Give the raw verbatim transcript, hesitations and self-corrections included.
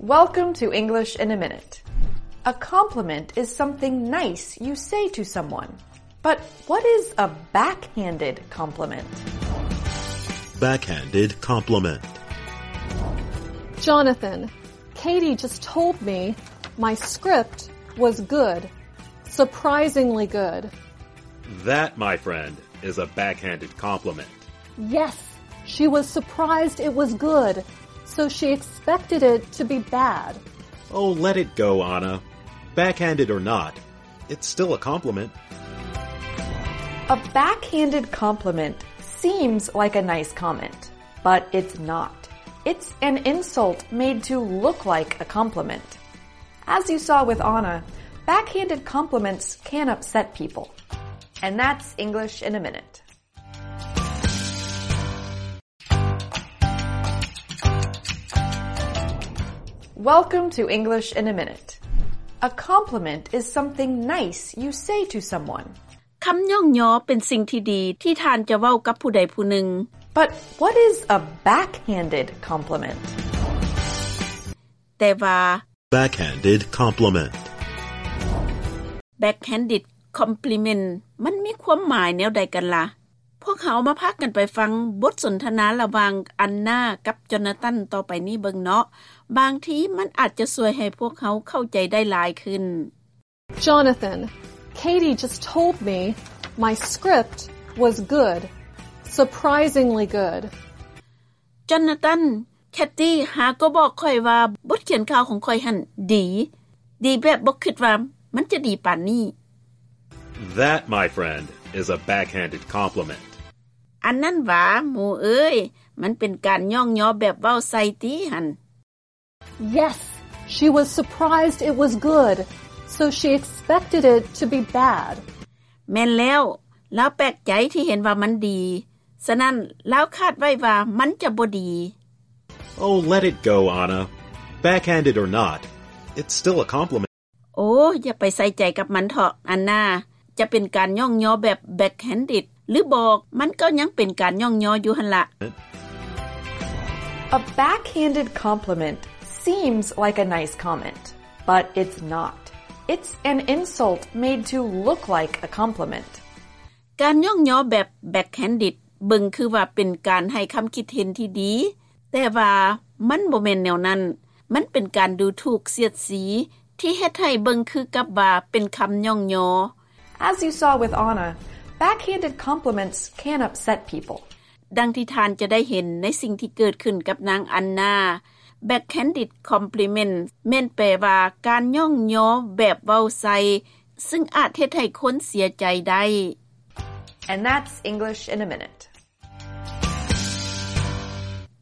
Welcome to English in a Minute. A compliment is something nice you say to someone. But what is a backhanded compliment? Backhanded compliment. Jonathan, Katie just told me my script was good. Surprisingly good. That, my friend, is a backhanded compliment. Yes, she was surprised it was good, so she expected it to be bad. Oh, let it go, Anna. Backhanded or not, it's still a compliment. A backhanded compliment seems like a nice comment, but it's not. It's an insult made to look like a compliment. As you saw with Anna, backhanded compliments can upset people. And that's English in a Minute. Welcome to English in a Minute. A compliment is something nice you say to someone. คำย่องย้อเป็นสิ่งที่ดีที่ท่านจะเว้ากับผู้ใดผู้หนึ่ง But what is a backhanded compliment? แต่ว่า Backhanded compliment. backhanded compliment มันมีความหมายแนวใดกันล่ะพวกเขามาพากันไปฟังบทสนทนาระหว่างอันนากับจอนาธานต่อไปนี้เบิ่งเนาะบางทีมันอาจจะช่วยให้พวกเขาเข้าใจได้หลายขึ้น Jonathan, Katie just told me my script was good. Surprisingly good. จอนาธานแคทตี้หาก็บอกค่อยว่าบทเขียนข่าวของค่อยหั่นดีดีแบบบ่คิดว่ามันจะดีปานนี้ That, my friend, is a backhanded compliment. อันนั้นหว่าหมู่เอ้ยมันเป็นการย่องย้อแบบเว้าใส่ติหั่น Yes, she was surprised it was good, so she expected it to be bad. แม่นแล้วแล้วแปลกใจที่เห็นว่ามันดีฉะนั้นแล้วคาดไว้ว่ามันจะบ่ดี Oh, let it go, Anna. Backhanded or not, it's still a compliment. โอ้อย่าไปใส่ใจกับมันเถาะอันน่าจะเป็นการย่องย้อแบบ backhanded หรือบอกมันก็ยังเป็นการย่องย้ออยู่หั่นล่ะ A backhanded compliment seems like a nice comment, but it's not. It's an insult made to look like a compliment. การย่องย้อแบบ backhanded เบิ่งคือว่าเป็นการให้คำคิดเห็นที่ดีแต่ว่ามันบ่แม่นแนวนั้นมันเป็นการดูถูกเสียดสีที่เฮ็ดให้เบิ่งคือกับว่าเป็นคำย่องย้อ As you saw with Anna, backhanded compliments can upset people. ดังที่ท่านจะได้เห็นในสิ่งที่เกิดขึ้นกับนางอันนา backhanded compliment แม่นแปลว่าการย่องย้อแบบเว้าใส่ซึ่งอาจเฮ็ดให้คนเสียใจได้ And that's English in a Minute.